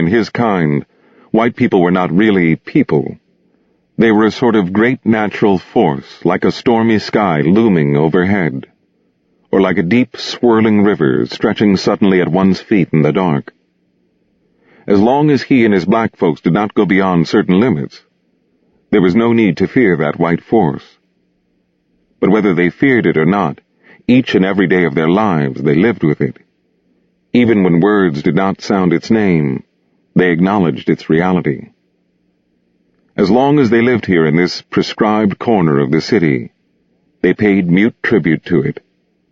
In his kind, white people were not really people. They were a sort of great natural force, like a stormy sky looming overhead, or like a deep, swirling river stretching suddenly at one's feet in the dark. As long as he and his black folks did not go beyond certain limits, there was no need to fear that white force. But whether they feared it or not, each and every day of their lives they lived with it. Even when words did not sound its name, they acknowledged its reality. As long as they lived here in this prescribed corner of the city, they paid mute tribute to it.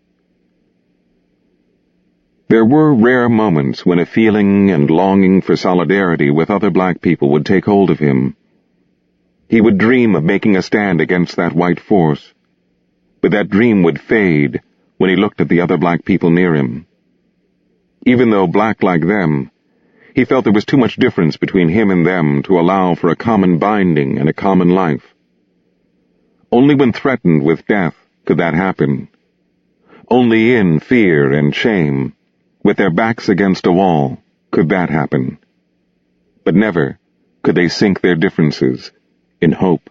There were rare moments when a feeling and longing for solidarity with other black people would take hold of him. He would dream of making a stand against that white force, but that dream would fade when he looked at the other black people near him. Even though black like them, he felt there was too much difference between him and them to allow for a common binding and a common life. Only when threatened with death could that happen. Only in fear and shame, with their backs against a wall, could that happen. But never could they sink their differences in hope.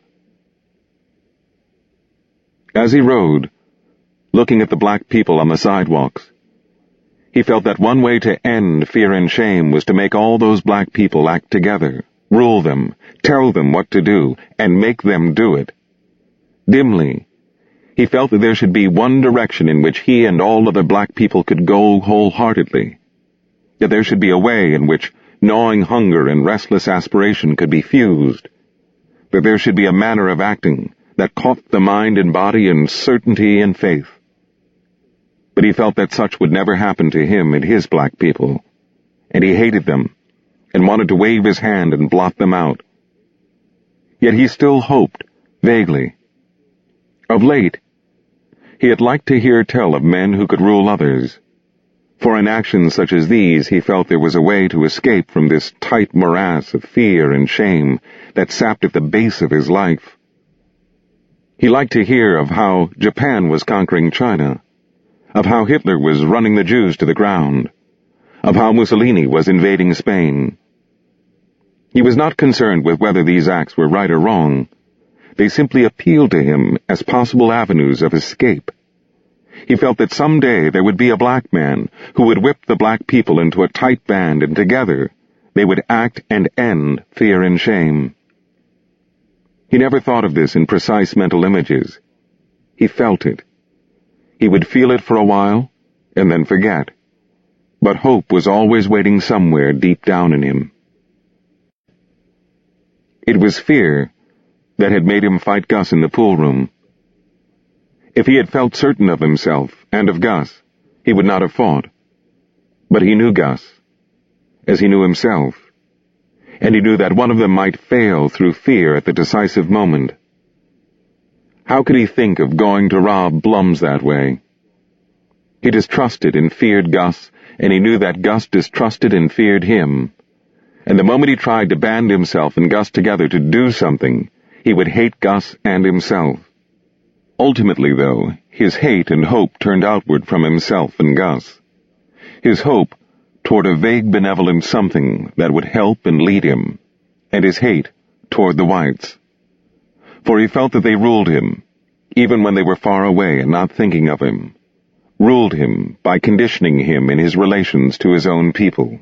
As he rode, looking at the black people on the sidewalks, he felt that one way to end fear and shame was to make all those black people act together, rule them, tell them what to do, and make them do it. Dimly, he felt that there should be one direction in which he and all other black people could go wholeheartedly, that there should be a way in which gnawing hunger and restless aspiration could be fused, that there should be a manner of acting that caught the mind and body in certainty and faith. But he felt that such would never happen to him and his black people, and he hated them, and wanted to wave his hand and blot them out. Yet he still hoped, vaguely. Of late, he had liked to hear tell of men who could rule others, for in actions such as these he felt there was a way to escape from this tight morass of fear and shame that sapped at the base of his life. He liked to hear of how Japan was conquering China, of how Hitler was running the Jews to the ground, of how Mussolini was invading Spain. He was not concerned with whether these acts were right or wrong. They simply appealed to him as possible avenues of escape. He felt that someday there would be a black man who would whip the black people into a tight band, and together they would act and end fear and shame. He never thought of this in precise mental images. He felt it. He would feel it for a while, and then forget. But hope was always waiting somewhere deep down in him. It was fear that had made him fight Gus in the pool room. If he had felt certain of himself and of Gus, he would not have fought. But he knew Gus, as he knew himself, and he knew that one of them might fail through fear at the decisive moment. How could he think of going to rob Blum's that way? He distrusted and feared Gus, and he knew that Gus distrusted and feared him. And the moment he tried to band himself and Gus together to do something, he would hate Gus and himself. Ultimately, though, his hate and hope turned outward from himself and Gus. His hope toward a vague benevolent something that would help and lead him, and his hate toward the whites. For he felt that they ruled him, even when they were far away and not thinking of him, ruled him by conditioning him in his relations to his own people.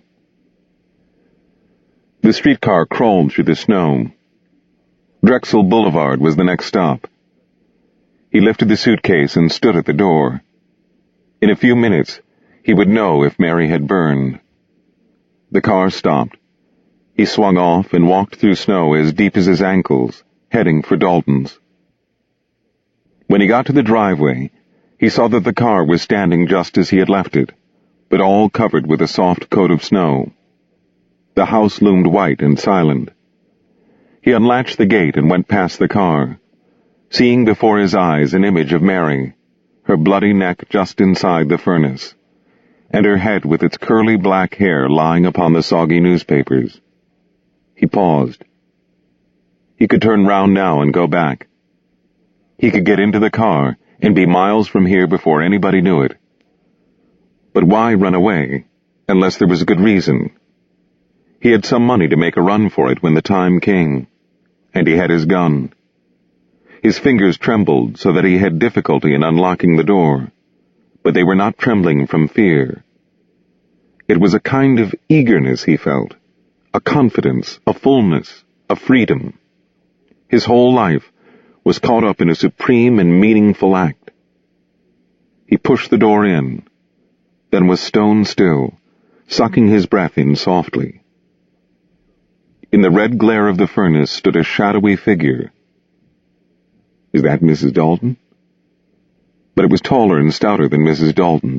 The streetcar crawled through the snow. Drexel Boulevard was the next stop. He lifted the suitcase and stood at the door. In a few minutes, he would know if Mary had burned. The car stopped. He swung off and walked through snow as deep as his ankles, heading for Dalton's. When he got to the driveway, he saw that the car was standing just as he had left it, but all covered with a soft coat of snow. The house loomed white and silent. He unlatched the gate and went past the car, seeing before his eyes an image of Mary, her bloody neck just inside the furnace, and her head with its curly black hair lying upon the soggy newspapers. He paused. He could turn round now and go back. He could get into the car and be miles from here before anybody knew it. But why run away, unless there was a good reason? He had some money to make a run for it when the time came, and he had his gun. His fingers trembled so that he had difficulty in unlocking the door, but they were not trembling from fear. It was a kind of eagerness he felt, a confidence, a fullness, a freedom. His whole life was caught up in a supreme and meaningful act. He pushed the door in, then was stone still, sucking his breath in softly. In the red glare of the furnace stood a shadowy figure. Is that Mrs. Dalton? But it was taller and stouter than Mrs. Dalton.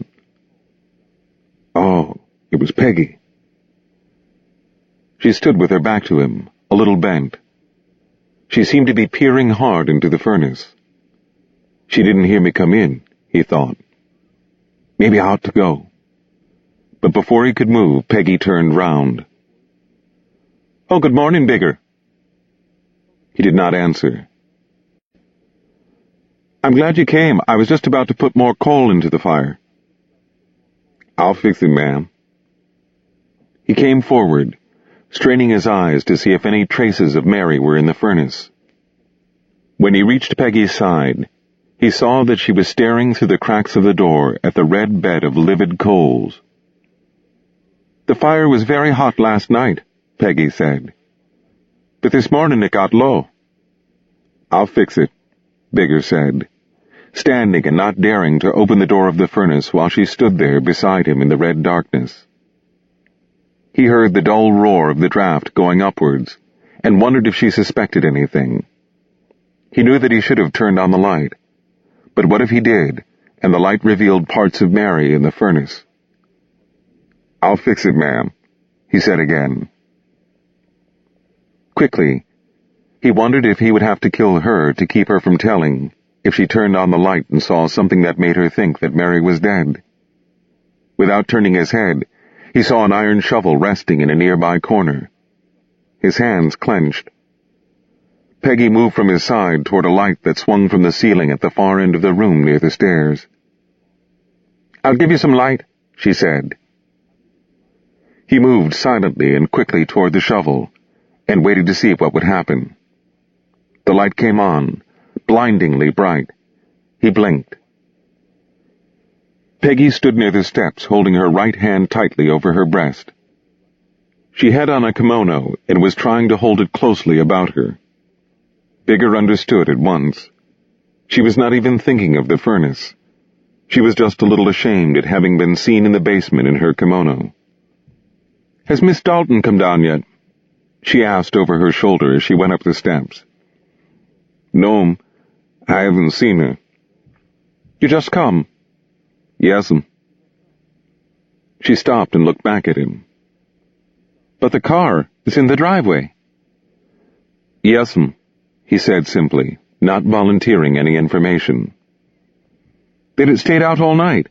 Oh, it was Peggy. She stood with her back to him, a little bent. She seemed to be peering hard into the furnace. She didn't hear me come in, he thought. Maybe I ought to go. But before he could move, Peggy turned round. Oh, good morning, Bigger. He did not answer. I'm glad you came. I was just about to put more coal into the fire. I'll fix it, ma'am. He came forward, straining his eyes to see if any traces of Mary were in the furnace. When he reached Peggy's side, he saw that she was staring through the cracks of the door at the red bed of livid coals. The fire was very hot last night, Peggy said. But this morning it got low. I'll fix it, Bigger said, standing and not daring to open the door of the furnace while she stood there beside him in the red darkness. He heard the dull roar of the draft going upwards and wondered if she suspected anything. He knew that he should have turned on the light, but what if he did, and the light revealed parts of Mary in the furnace? I'll fix it, ma'am, he said again. Quickly, he wondered if he would have to kill her to keep her from telling if she turned on the light and saw something that made her think that Mary was dead. Without turning his head, he saw an iron shovel resting in a nearby corner. His hands clenched. Peggy moved from his side toward a light that swung from the ceiling at the far end of the room near the stairs. I'll give you some light, she said. He moved silently and quickly toward the shovel and waited to see what would happen. The light came on, blindingly bright. He blinked. Peggy stood near the steps, holding her right hand tightly over her breast. She had on a kimono and was trying to hold it closely about her. Bigger understood at once. She was not even thinking of the furnace. She was just a little ashamed at having been seen in the basement in her kimono. Has Miss Dalton come down yet? She asked over her shoulder as she went up the steps. No'm, I haven't seen her. You just come? Yes'm. She stopped and looked back at him. But the car is in the driveway. Yes'm, he said simply, not volunteering any information. Did it stay out all night?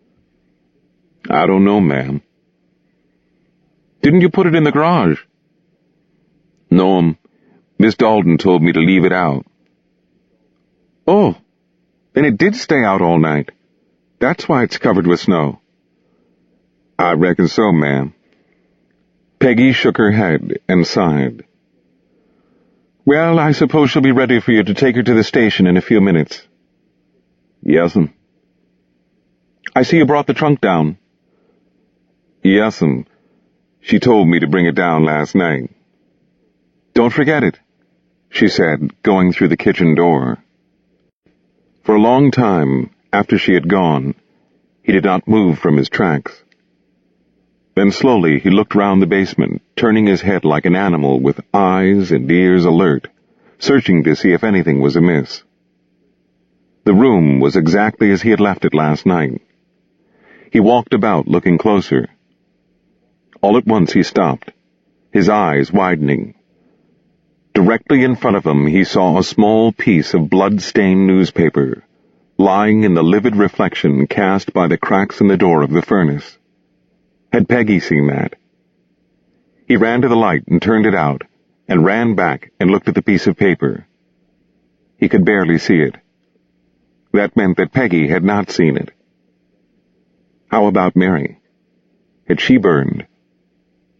I don't know, ma'am. Didn't you put it in the garage? No'm, Miss Dalton told me to leave it out. Oh, then it did stay out all night. That's why it's covered with snow. I reckon so, ma'am. Peggy shook her head and sighed. Well, I suppose she'll be ready for you to take her to the station in a few minutes. Yes'm. I see you brought the trunk down. Yes'm. She told me to bring it down last night. Don't forget it, she said, going through the kitchen door. For a long time, after she had gone, he did not move from his tracks. Then slowly he looked round the basement, turning his head like an animal with eyes and ears alert, searching to see if anything was amiss. The room was exactly as he had left it last night. He walked about, looking closer. All at once he stopped, his eyes widening. Directly in front of him he saw a small piece of blood-stained newspaper, lying in the livid reflection cast by the cracks in the door of the furnace. Had Peggy seen that? He ran to the light and turned it out, and ran back and looked at the piece of paper. He could barely see it. That meant that Peggy had not seen it. How about Mary? Had she burned?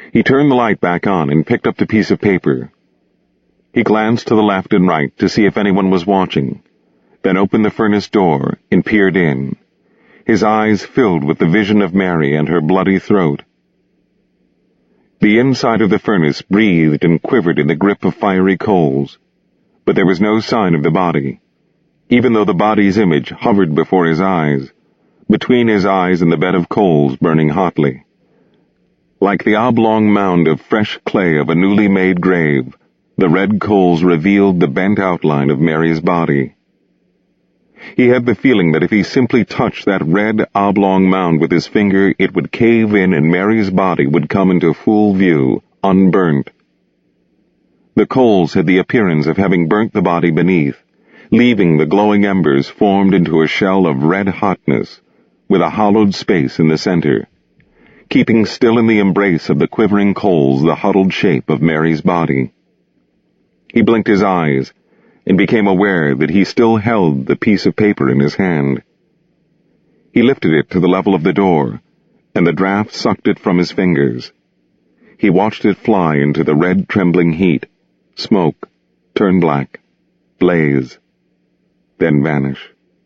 He turned the light back on and picked up the piece of paper. He glanced to the left and right to see if anyone was watching, then opened the furnace door and peered in, his eyes filled with the vision of Mary and her bloody throat. The inside of the furnace breathed and quivered in the grip of fiery coals, but there was no sign of the body, even though the body's image hovered before his eyes, between his eyes and the bed of coals burning hotly. Like the oblong mound of fresh clay of a newly made grave, the red coals revealed the bent outline of Mary's body. He had the feeling that if he simply touched that red oblong mound with his finger, it would cave in and Mary's body would come into full view, unburnt. The coals had the appearance of having burnt the body beneath, leaving the glowing embers formed into a shell of red hotness, with a hollowed space in the center, keeping still in the embrace of the quivering coals the huddled shape of Mary's body. He blinked his eyes and became aware that he still held the piece of paper in his hand. He lifted it to the level of the door, and the draft sucked it from his fingers. He watched it fly into the red trembling heat, smoke, turn black, blaze, then vanish.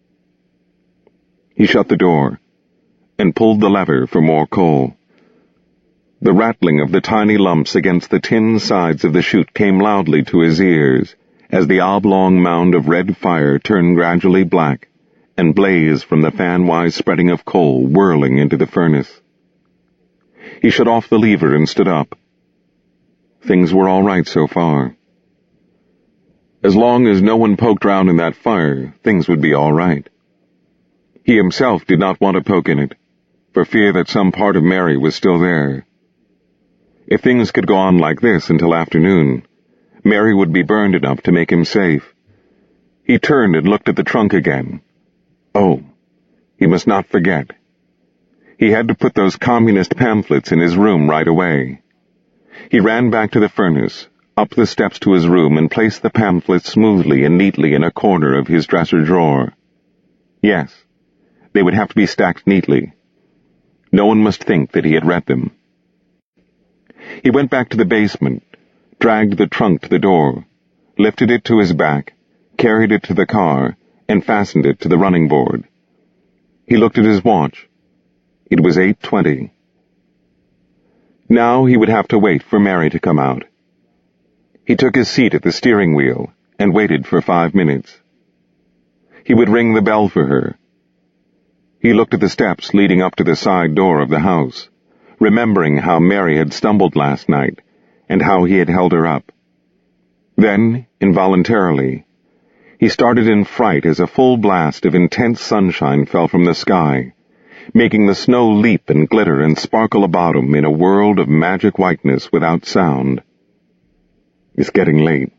He shut the door and pulled the lever for more coal. The rattling of the tiny lumps against the tin sides of the chute came loudly to his ears as the oblong mound of red fire turned gradually black and blazed from the fan-wise spreading of coal whirling into the furnace. He shut off the lever and stood up. Things were all right so far. As long as no one poked round in that fire, things would be all right. He himself did not want to poke in it, for fear that some part of Mary was still there. If things could go on like this until afternoon, Mary would be burned enough to make him safe. He turned and looked at the trunk again. Oh, he must not forget. He had to put those communist pamphlets in his room right away. He ran back to the furnace, up the steps to his room, and placed the pamphlets smoothly and neatly in a corner of his dresser drawer. Yes, they would have to be stacked neatly. No one must think that he had read them. He went back to the basement, dragged the trunk to the door, lifted it to his back, carried it to the car, and fastened it to the running board. He looked at his watch. It was 8:20. Now he would have to wait for Mary to come out. He took his seat at the steering wheel and waited for 5 minutes. He would ring the bell for her. He looked at the steps leading up to the side door of the house, remembering how Mary had stumbled last night and how he had held her up. Then, involuntarily, he started in fright as a full blast of intense sunshine fell from the sky, making the snow leap and glitter and sparkle about him in a world of magic whiteness without sound. It's getting late.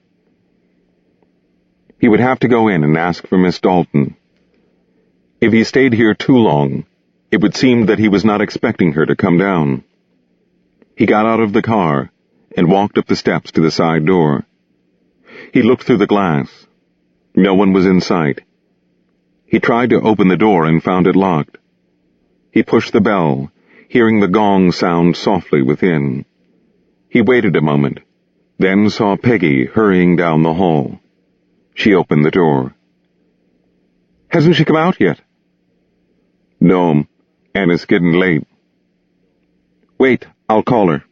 He would have to go in and ask for Miss Dalton. If he stayed here too long, it would seem that he was not expecting her to come down. He got out of the car and walked up the steps to the side door. He looked through the glass. No one was in sight. He tried to open the door and found it locked. He pushed the bell, hearing the gong sound softly within. He waited a moment, then saw Peggy hurrying down the hall. She opened the door. "Hasn't she come out yet?" "No, and it's getting late." "Wait, I'll call her."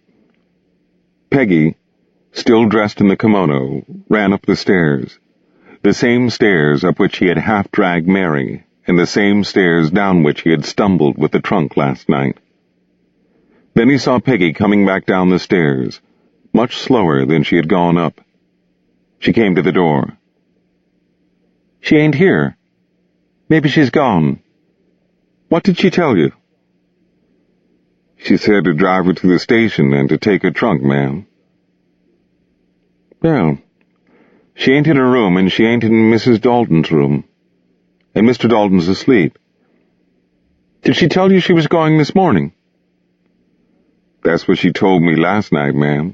Peggy, still dressed in the kimono, ran up the stairs, the same stairs up which he had half-dragged Mary, and the same stairs down which he had stumbled with the trunk last night. Then he saw Peggy coming back down the stairs, much slower than she had gone up. She came to the door. "She ain't here. Maybe she's gone. What did she tell you?" "She said to drive her to the station and to take her trunk, ma'am." "Well, she ain't in her room, and she ain't in Mrs. Dalton's room. And Mr. Dalton's asleep. Did she tell you she was going this morning?" "That's what she told me last night, ma'am."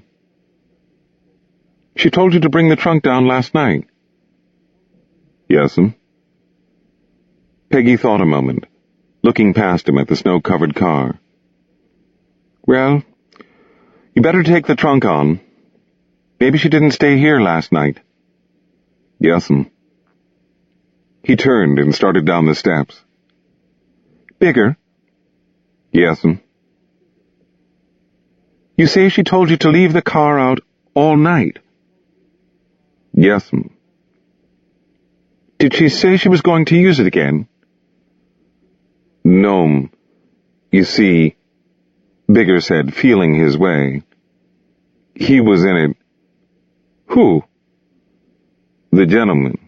"She told you to bring the trunk down last night?" "Yes'm." Peggy thought a moment, looking past him at the snow-covered car. "Well, You better take the trunk on. Maybe she didn't stay here last night. Yes'm. He turned and started down the steps. Bigger? Yes'm. You say she told you to leave the car out all night? Yes'm. Did she say she was going to use it again? No'm. You see, Bigger said, feeling his way. He was in it. Who? The gentleman.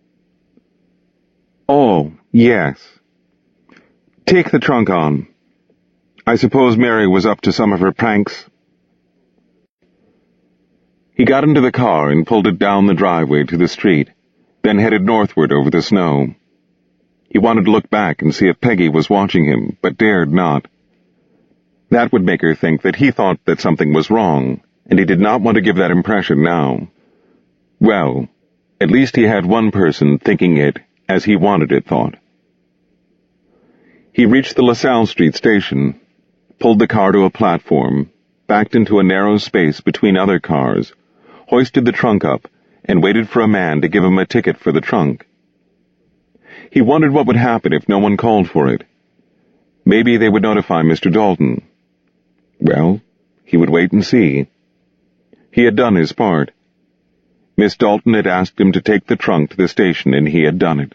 Oh, yes. Take the trunk on. I suppose Mary was up to some of her pranks. He got into the car and pulled it down the driveway to the street, then headed northward over the snow. He wanted to look back and see if Peggy was watching him, but dared not. That would make her think that he thought that something was wrong, and he did not want to give that impression now. Well, at least he had one person thinking it as he wanted it thought. He reached the LaSalle Street station, pulled the car to a platform, backed into a narrow space between other cars, hoisted the trunk up, and waited for a man to give him a ticket for the trunk. He wondered what would happen if no one called for it. Maybe they would notify Mr. Dalton. Well, he would wait and see. He had done his part. Miss Dalton had asked him to take the trunk to the station, and he had done it.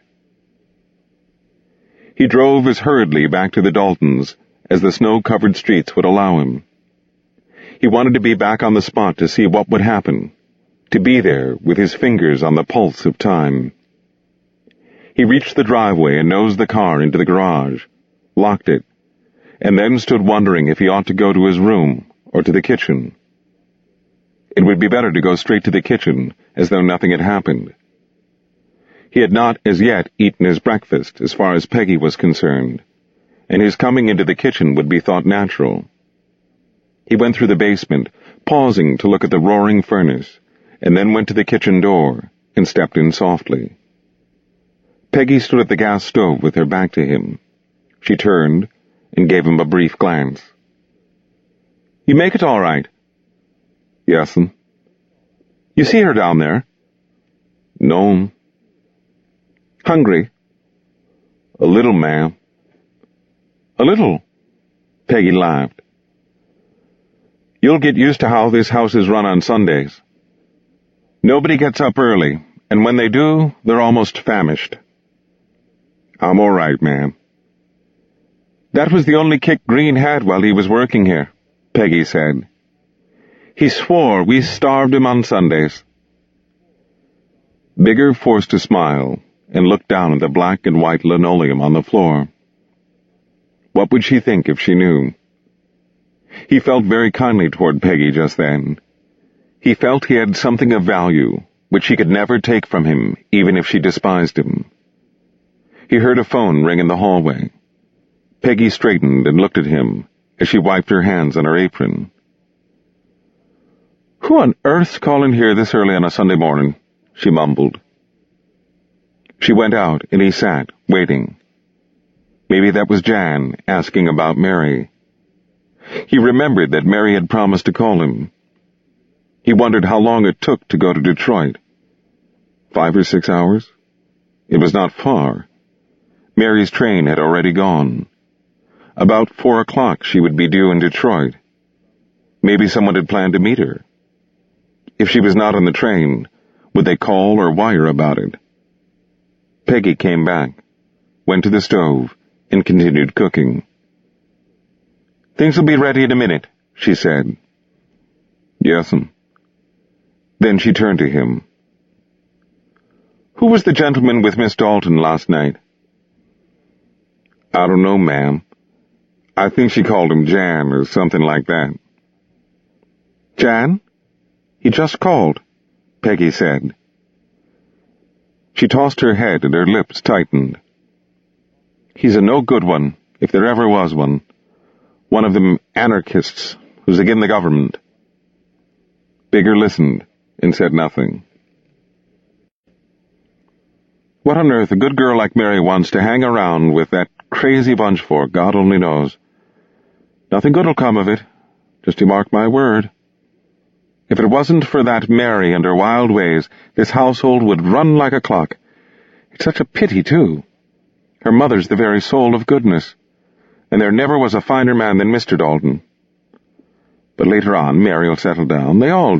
He drove as hurriedly back to the Daltons as the snow-covered streets would allow him. He wanted to be back on the spot to see what would happen, to be there with his fingers on the pulse of time. He reached the driveway and nosed the car into the garage, locked it, and then stood wondering if he ought to go to his room or to the kitchen. It would be better to go straight to the kitchen, as though nothing had happened. He had not as yet eaten his breakfast, as far as Peggy was concerned, and his coming into the kitchen would be thought natural. He went through the basement, pausing to look at the roaring furnace, and then went to the kitchen door and stepped in softly. Peggy stood at the gas stove with her back to him. She turned and gave him a brief glance. "You make it all right?" "Yes'm." "You see her down there?" "No'm." "Hungry?" "A little, ma'am." "A little?" Peggy laughed. "You'll get used to how this house is run on Sundays. Nobody gets up early, and when they do, they're almost famished." "I'm all right, ma'am." "That was the only kick Green had while he was working here," Peggy said. "He swore we starved him on Sundays." Bigger forced a smile and looked down at the black and white linoleum on the floor. What would she think if she knew? He felt very kindly toward Peggy just then. He felt he had something of value, which she could never take from him, even if she despised him. He heard a phone ring in the hallway. Peggy straightened and looked at him as she wiped her hands on her apron. "Who on earth's calling here this early on a Sunday morning?" she mumbled. She went out, and he sat, waiting. Maybe that was Jan asking about Mary. He remembered that Mary had promised to call him. He wondered how long it took to go to Detroit. 5 or 6 hours? It was not far. Mary's train had already gone. About 4 o'clock she would be due in Detroit. Maybe someone had planned to meet her. If she was not on the train, would they call or wire about it? Peggy came back, went to the stove, and continued cooking. "Things will be ready in a minute," she said. "Yes'm." Then she turned to him. "Who was the gentleman with Miss Dalton last night?" "I don't know, ma'am. I think she called him Jan or something like that." "Jan? He just called," Peggy said. She tossed her head and her lips tightened. "He's a no-good one, if there ever was one. One of them anarchists who's agin the government." Bigger listened and said nothing. "What on earth a good girl like Mary wants to hang around with that crazy bunch for, God only knows. Nothing good'll come of it, just you mark my word." If it wasn't for that Mary and her wild ways, this household would run like a clock. It's such a pity, too. Her mother's the very soul of goodness, and there never was a finer man than Mr. Dalton. But later on, Mary'll settle down. They all